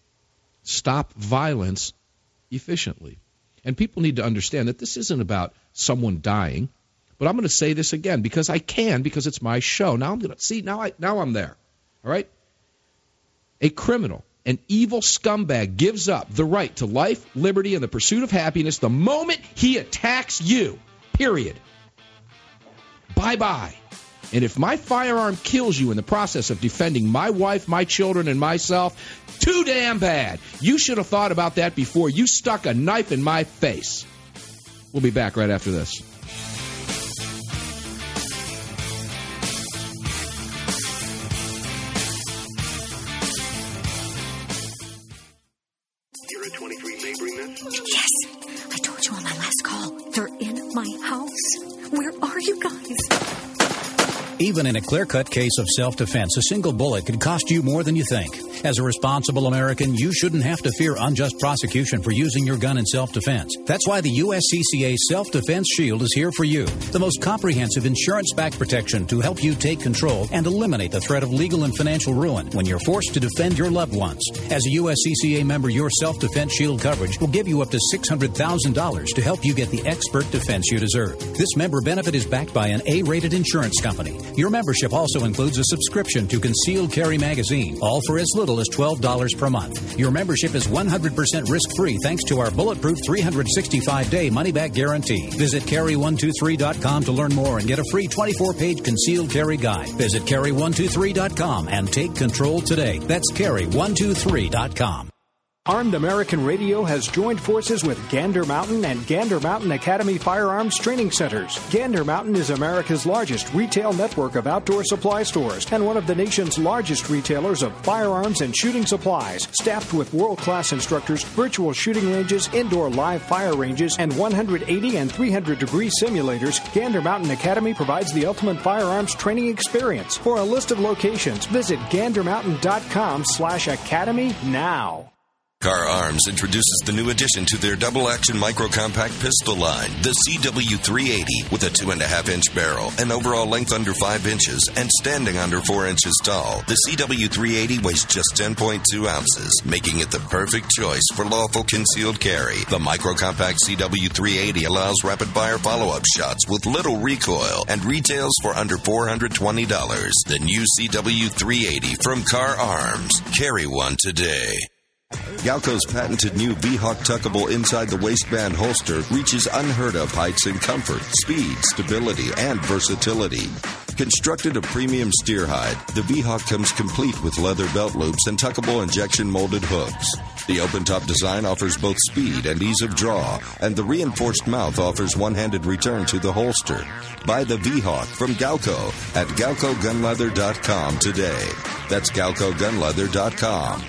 Stop violence efficiently. And people need to understand that this isn't about someone dying. But I'm going to say this again because I can, because it's my show. Now I'm going to see. Now I'm there. All right. A criminal, an evil scumbag, gives up the right to life, liberty, and the pursuit of happiness the moment he attacks you. Period. Bye-bye. And if my firearm kills you in the process of defending my wife, my children, and myself, too damn bad. You should have thought about that before you stuck a knife in my face. We'll be back right after this.
You're at 23 may bring this?
Yes. I told you on my last call. They're in my house. Where are you guys?
Even in a clear-cut case of self-defense, a single bullet could cost you more than you think. As a responsible American, you shouldn't have to fear unjust prosecution for using your gun in self-defense. That's why the USCCA Self-Defense Shield is here for you, the most comprehensive insurance-backed protection to help you take control and eliminate the threat of legal and financial ruin when you're forced to defend your loved ones. As a USCCA member, your Self-Defense Shield coverage will give you up to $600,000 to help you get the expert defense you deserve. This member benefit is backed by an A-rated insurance company. Your membership also includes a subscription to Concealed Carry Magazine, all for as little as $12 per month. Your membership is 100% risk-free thanks to our bulletproof 365-day money-back guarantee. Visit carry123.com to learn more and get a free 24-page concealed carry guide. Visit carry123.com and take control today. That's carry123.com.
Armed American Radio has joined forces with Gander Mountain and Gander Mountain Academy Firearms Training Centers. Gander Mountain is America's largest retail network of outdoor supply stores and one of the nation's largest retailers of firearms and shooting supplies. Staffed with world-class instructors, virtual shooting ranges, indoor live fire ranges, and 180 and 300-degree simulators, Gander Mountain Academy provides the ultimate firearms training experience. For a list of locations, visit gandermountain.com/academy now.
Car Arms introduces the new addition to their double-action micro-compact pistol line, the CW380, with a 2.5-inch barrel, an overall length under 5 inches, and standing under 4 inches tall. The CW380 weighs just 10.2 ounces, making it the perfect choice for lawful concealed carry. The micro-compact CW380 allows rapid-fire follow-up shots with little recoil and retails for under $420. The new CW380 from Car Arms. Carry one today. Galco's patented new V-Hawk tuckable inside the waistband holster reaches unheard of heights in comfort, speed, stability, and versatility. Constructed of premium steer hide, the V-Hawk comes complete with leather belt loops and tuckable injection molded hooks. The open-top design offers both speed and ease of draw, and the reinforced mouth offers one-handed return to the holster. Buy the V-Hawk from Galco at GalcoGunleather.com today. That's GalcoGunleather.com.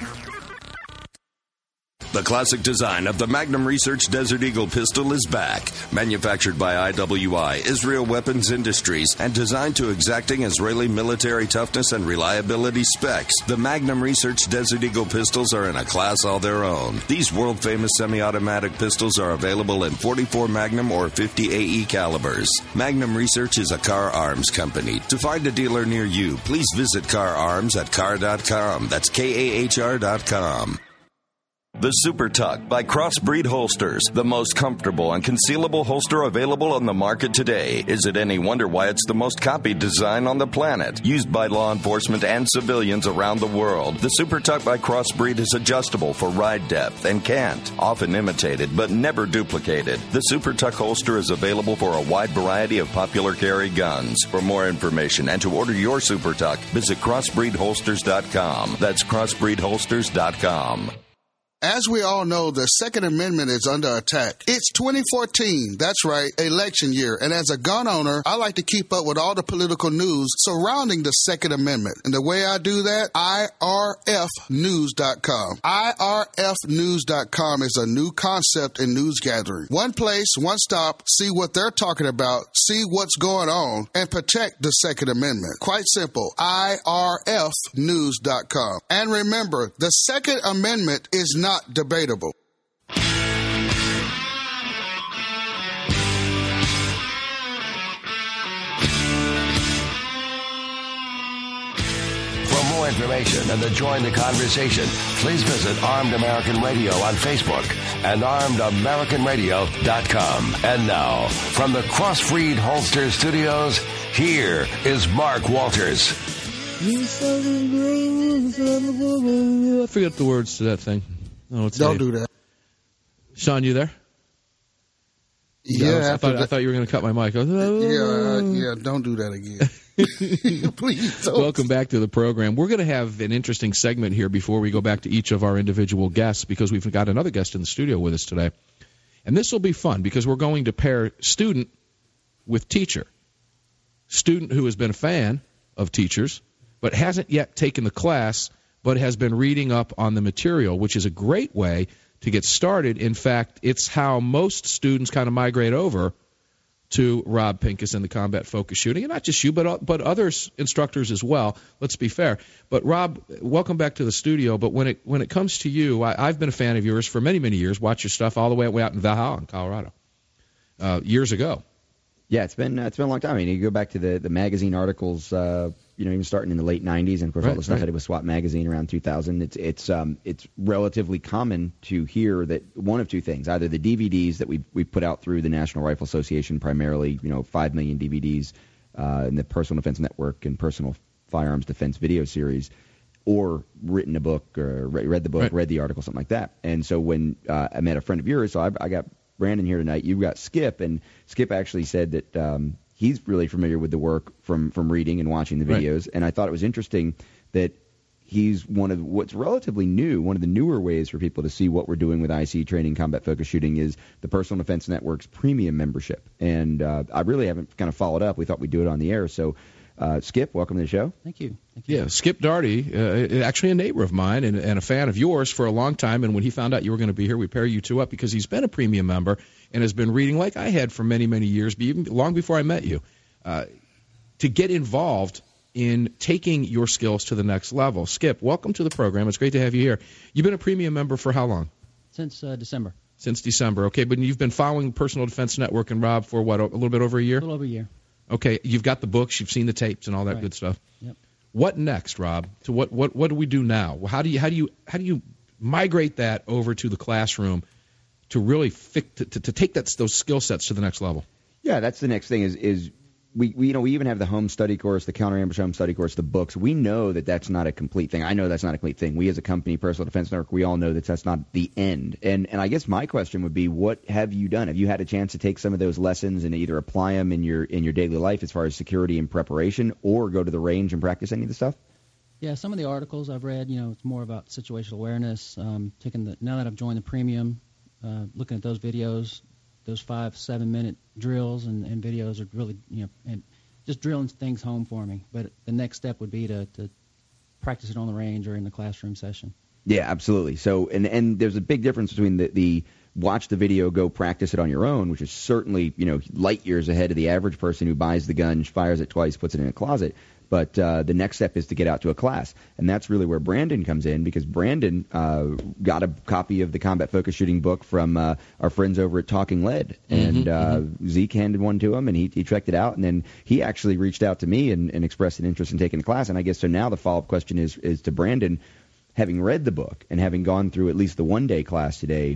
The classic design of the Magnum Research Desert Eagle pistol is back. Manufactured by IWI, Israel Weapons Industries, and designed to exacting Israeli military toughness and reliability specs, the Magnum Research Desert Eagle pistols are in a class all their own. These world-famous semi-automatic pistols are available in 44 Magnum or 50 AE calibers. Magnum Research is a Car Arms company. To find a dealer near you, please visit Car Arms at car.com. That's KAHR.com. The Super Tuck by Crossbreed Holsters, the most comfortable and concealable holster available on the market today. Is it any wonder why it's the most copied design on the planet? Used by law enforcement and civilians around the world, the Super Tuck by Crossbreed is adjustable for ride depth and can't, often imitated but never duplicated. The Super Tuck holster is available for a wide variety of popular carry guns. For more information and to order your Super Tuck, visit crossbreedholsters.com. That's crossbreedholsters.com.
As we all know, the Second Amendment is under attack. It's 2014. That's right, election year. And as a gun owner, I like to keep up with all the political news surrounding the Second Amendment. And the way I do that, IRFnews.com. IRFnews.com is a new concept in news gathering. One place, one stop, see what they're talking about, see what's going on, and protect the Second Amendment. Quite simple. IRFnews.com. And remember, the Second Amendment is not debatable.
For more information and to join the conversation, please visit Armed American Radio on Facebook and ArmedAmericanRadio.com. And now, from the Crossbreed Holster Studios, here is Mark Walters.
I forget the words to that thing. Oh,
Don't do that.
Sean, you there?
Yeah,
I thought you were going to cut my mic.
Yeah, don't do that again. Please don't.
Welcome back to the program. We're going to have an interesting segment here before we go back to each of our individual guests, because we've got another guest in the studio with us today. And this will be fun because we're going to pair student with teacher. Student who has been a fan of teachers but hasn't yet taken the class, but has been reading up on the material, which is a great way to get started. In fact, it's how most students kind of migrate over to Rob Pincus and the combat focus shooting, and not just you, but other instructors as well. Let's be fair. But Rob, welcome back to the studio. But when it comes to you, I've been a fan of yours for many, many years. Watch your stuff all the way out in Valhalla, in Colorado, years ago.
Yeah, it's been a long time. I mean, you go back to the magazine articles, even starting in the late '90s, and of course all the stuff I did with SWAT magazine around 2000. It's relatively common to hear that one of two things: either the DVDs that we put out through the National Rifle Association, primarily 5 million DVDs, in the Personal Defense Network and Personal Firearms Defense video series, or written a book or read the book, read the article, something like that. And so when I met a friend of yours, so I got Brandon here tonight. You've got Skip, and Skip actually said that he's really familiar with the work from reading and watching the videos. And I thought it was interesting that he's one of what's relatively new, one of the newer ways for people to see what we're doing with IC training, combat focus shooting, is the Personal Defense Network's premium membership. And I really haven't kind of followed up. We thought we'd do it on the air. So Skip, welcome to the show.
Thank you.
Yeah, Skip Daugherty, actually a neighbor of mine and a fan of yours for a long time. And when he found out you were going to be here, we pair you two up because he's been a premium member and has been reading like I had for many, many years, even long before I met you. To get involved in taking your skills to the next level. Skip, welcome to the program. It's great to have you here. You've been a premium member for how long?
Since December.
Since December. Okay, but you've been following Personal Defense Network and Rob for what, a little bit over a year?
A little over a year.
Okay, you've got the books, you've seen the tapes and all that good stuff.
Yep.
What next, Rob? To what do we do now? How do you migrate that over to the classroom to really to take those skill sets to the next level?
Yeah, that's the next thing is we even have the home study course, the counter ambush home study course, the books. We know that that's not a complete thing. I know that's not a complete thing. We as a company, Personal Defense Network, we all know that that's not the end. And I guess my question would be, what have you done? Have you had a chance to take some of those lessons and either apply them in your daily life as far as security and preparation, or go to the range and practice any of the stuff?
Yeah, some of the articles I've read, it's more about situational awareness. Now that I've joined the premium, looking at those videos, those 5-7 minute drills and videos are really, and just drilling things home for me. But the next step would be to practice it on the range or in the classroom session.
Yeah, absolutely. So, and there's a big difference between the watch the video, go practice it on your own, which is certainly, light years ahead of the average person who buys the gun, fires it twice, puts it in a closet. But the next step is to get out to a class. And that's really where Brandon comes in, because Brandon got a copy of the Combat Focus Shooting book from our friends over at Talking Lead. And Zeke handed one to him, and he checked it out. And then he actually reached out to me and expressed an interest in taking a class. And I guess so now the follow-up question is to Brandon, having read the book and having gone through at least the one-day class today,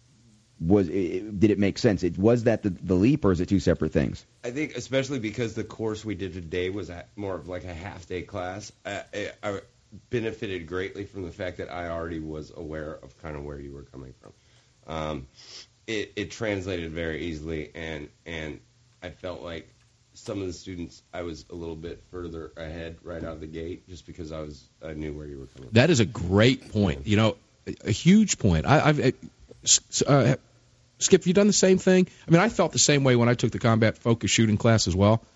did it make sense? Was that the leap, or is it two separate things?
I think especially because the course we did today was more of like a half-day class, I benefited greatly from the fact that I already was aware of kind of where you were coming from. It translated very easily, and I felt like some of the students, I was a little bit further ahead right out of the gate just because I knew where you were coming from.
That is a great point. A huge point. Skip, have you done the same thing? I mean, I felt the same way when I took the Combat Focus Shooting class as well.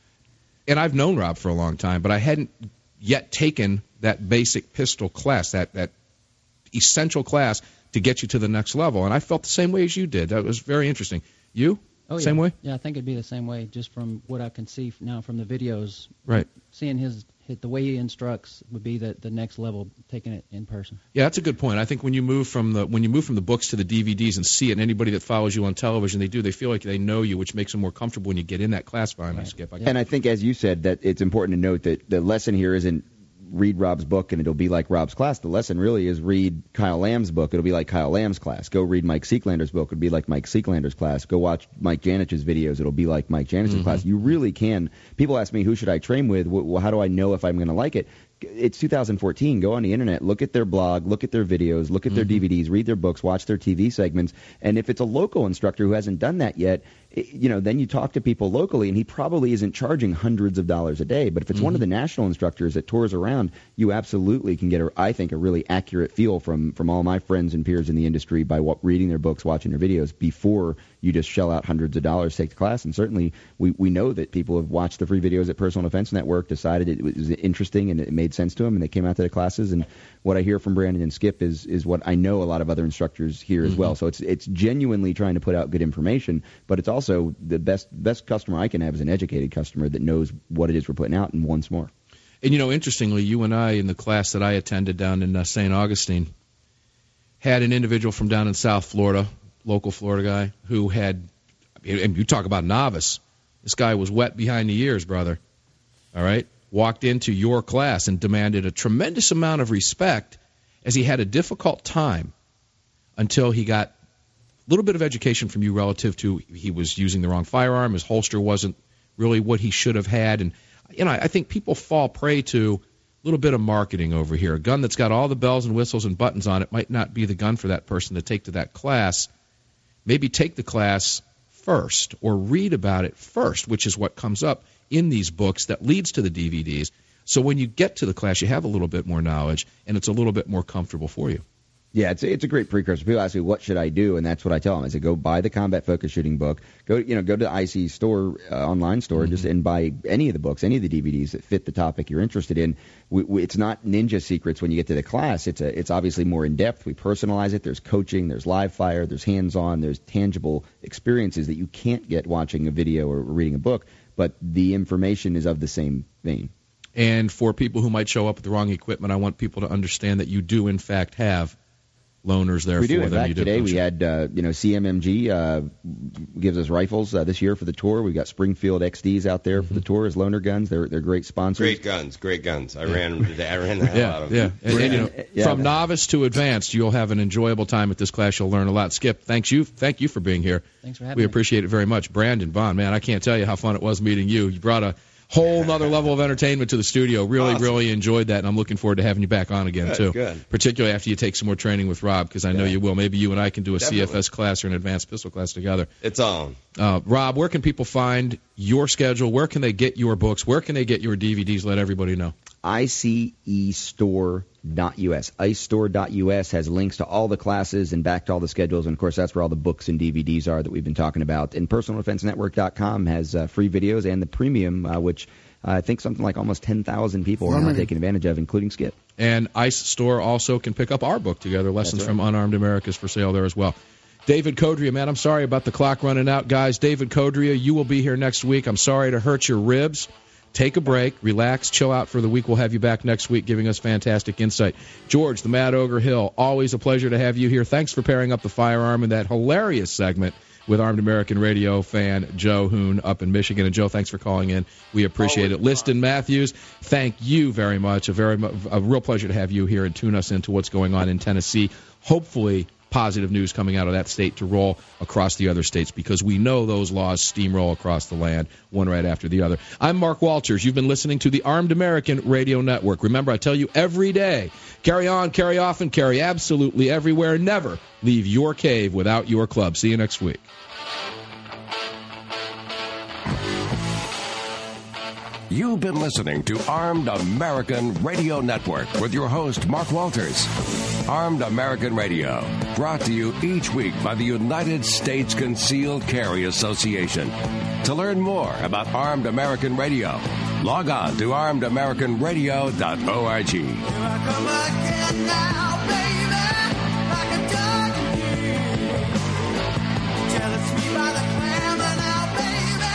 And I've known Rob for a long time, but I hadn't yet taken that basic pistol class, that essential class to get you to the next level. And I felt the same way as you did. That was very interesting. You?
Oh, yeah.
Same way?
Yeah, I think it'd be the same way, just from what I can see now from the videos.
Right.
Seeing the way he instructs would be the next level, taking it in person.
Yeah, that's a good point. I think when you move from the books to the DVDs and see it, and anybody that follows you on television, they feel like they know you, which makes them more comfortable when you get in that class environment. Skip.
And I think, as you said, that it's important to note that the lesson here isn't read Rob's book and it'll be like Rob's class. The lesson really is read Kyle Lamb's book. It'll be like Kyle Lamb's class. Go read Mike Seeklander's book. It'll be like Mike Seeklander's class. Go watch Mike Janich's videos. It'll be like Mike Janich's class. You really can. People ask me, who should I train with? Well, how do I know if I'm going to like it? It's 2014. Go on the internet, look at their blog, look at their videos, look at their DVDs, read their books, watch their TV segments. And if it's a local instructor who hasn't done that yet, then you talk to people locally, and he probably isn't charging hundreds of dollars a day. But if it's one of the national instructors that tours around, you absolutely can get, I think, a really accurate feel from all my friends and peers in the industry by reading their books, watching their videos, before you just shell out hundreds of dollars to take the class. And certainly we know that people have watched the free videos at Personal Defense Network, decided it was interesting and it made sense to them, and they came out to the classes. And what I hear from Brandon and Skip is what I know a lot of other instructors hear as well. So it's genuinely trying to put out good information, but it's also the best customer I can have is an educated customer that knows what it is we're putting out and wants more.
And, interestingly, you and I, in the class that I attended down in St. Augustine, had an individual from down in South Florida, local Florida guy, who had, and you talk about novice, this guy was wet behind the ears, brother, all right? Walked into your class and demanded a tremendous amount of respect, as he had a difficult time until he got a little bit of education from you relative to he was using the wrong firearm, his holster wasn't really what he should have had. And, I think people fall prey to a little bit of marketing over here. A gun that's got all the bells and whistles and buttons on it might not be the gun for that person to take to that class. Maybe take the class first, or read about it first, which is what comes up in these books that leads to the DVDs. So when you get to the class, you have a little bit more knowledge, and it's a little bit more comfortable for you.
Yeah, it's a great precursor. People ask me, what should I do? And that's what I tell them. I say, go buy the Combat Focus Shooting book. Go to the IC store, online store, and buy any of the books, any of the DVDs that fit the topic you're interested in. It's not ninja secrets when you get to the class. It's obviously more in-depth. We personalize it. There's coaching, there's live fire, there's hands-on, there's tangible experiences that you can't get watching a video or reading a book, but the information is of the same vein.
And for people who might show up with the wrong equipment, I want people to understand that you do, in fact, have loaners there
we
for
do.
them.
In fact,
you do.
Today we had, CMMG gives us rifles this year for the tour. We've got Springfield XDs out there for the tour as loaner guns. They're great sponsors.
Great guns. I ran them today. I ran the hell out of them.
And from novice to advanced, you'll have an enjoyable time at this class. You'll learn a lot. Skip, thank you for being here.
Thanks for having
me. We
me.
appreciate it very much. Brandon Bond, man, I can't tell you how fun it was meeting you. You brought a whole other level of entertainment to the studio. Really enjoyed that, and I'm looking forward to having you back on again, too.
Good.
Particularly after you take some more training with Rob, because I know you will. Maybe you and I can do a CFS class or an advanced pistol class together.
It's on.
Rob, where can people find your schedule? Where can they get your books? Where can they get your DVDs? Let everybody know.
ICEstore.us. IceStore.us has links to all the classes and back to all the schedules, and of course that's where all the books and DVDs are that we've been talking about. And PersonalDefenseNetwork.com has free videos and the premium, which I think something like almost 10,000 people are now taking advantage of, including Skip.
And Ice Store also can pick up our book together, Lessons from Unarmed Americas, for sale there as well. David Codria, man, I'm sorry about the clock running out, guys. David Codria, you will be here next week. I'm sorry to hurt your ribs. Take a break, relax, chill out for the week. We'll have you back next week giving us fantastic insight. George, the Mad Ogre Hill, always a pleasure to have you here. Thanks for pairing up the firearm in that hilarious segment with Armed American Radio fan Joe Hoon up in Michigan. And, Joe, thanks for calling in. We appreciate it. Liston Matthews, thank you very much. A real pleasure to have you here and tune us into what's going on in Tennessee. Hopefully positive news coming out of that state to roll across the other states, because we know those laws steamroll across the land, one right after the other. I'm Mark Walters. You've been listening to the Armed American Radio Network. Remember, I tell you every day, carry on, carry often, carry absolutely everywhere. Never leave your cave without your club. See you next week.
You've been listening to Armed American Radio Network with your host, Mark Walters. Armed American Radio, brought to you each week by the United States Concealed Carry Association. To learn more about Armed American Radio, log on to armedamericanradio.org.
Here I come again now, baby, like a dog again. Jealous me by the clamor now, baby.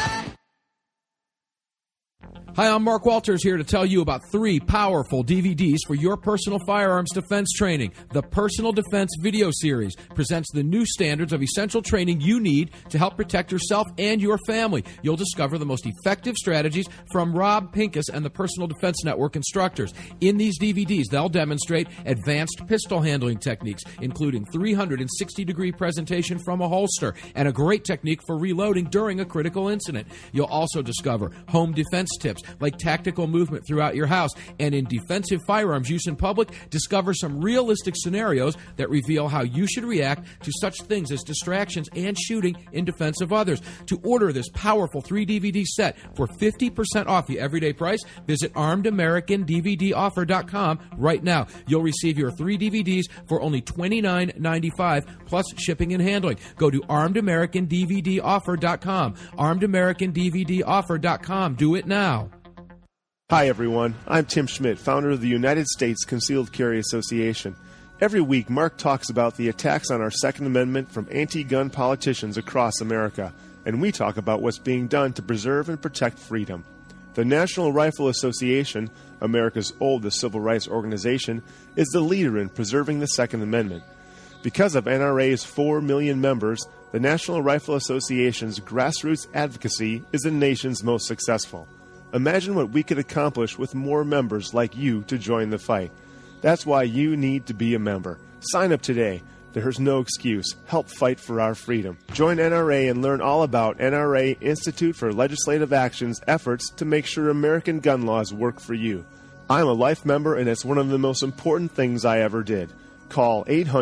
Hi, I'm Mark Walters here to tell you about 3 powerful DVDs for your personal firearms defense training. The Personal Defense Video Series presents the new standards of essential training you need to help protect yourself and your family. You'll discover the most effective strategies from Rob Pincus and the Personal Defense Network instructors. In these DVDs, they'll demonstrate advanced pistol handling techniques, including 360-degree presentation from a holster and a great technique for reloading during a critical incident. You'll also discover home defense tips like tactical movement throughout your house, and in defensive firearms use in public, discover some realistic scenarios that reveal how you should react to such things as distractions and shooting in defense of others. To order this powerful 3-DVD set for 50% off the everyday price, visit ArmedAmericanDVDOffer.com right now. You'll receive your 3 DVDs for only $29.95 plus shipping and handling. Go to ArmedAmericanDVDOffer.com. ArmedAmericanDVDOffer.com. Do it now.
Hi, everyone. I'm Tim Schmidt, founder of the United States Concealed Carry Association. Every week, Mark talks about the attacks on our Second Amendment from anti-gun politicians across America, and we talk about what's being done to preserve and protect freedom. The National Rifle Association, America's oldest civil rights organization, is the leader in preserving the Second Amendment. Because of NRA's 4 million members, the National Rifle Association's grassroots advocacy is the nation's most successful. Imagine what we could accomplish with more members like you to join the fight. That's why you need to be a member. Sign up today. There's no excuse. Help fight for our freedom. Join NRA and learn all about NRA Institute for Legislative Action's efforts to make sure American gun laws work for you. I'm a life member, and it's one of the most important things I ever did. Call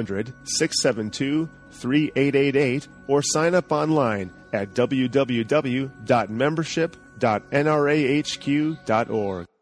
800-672-3888 or sign up online at www.membership.nrahq.org.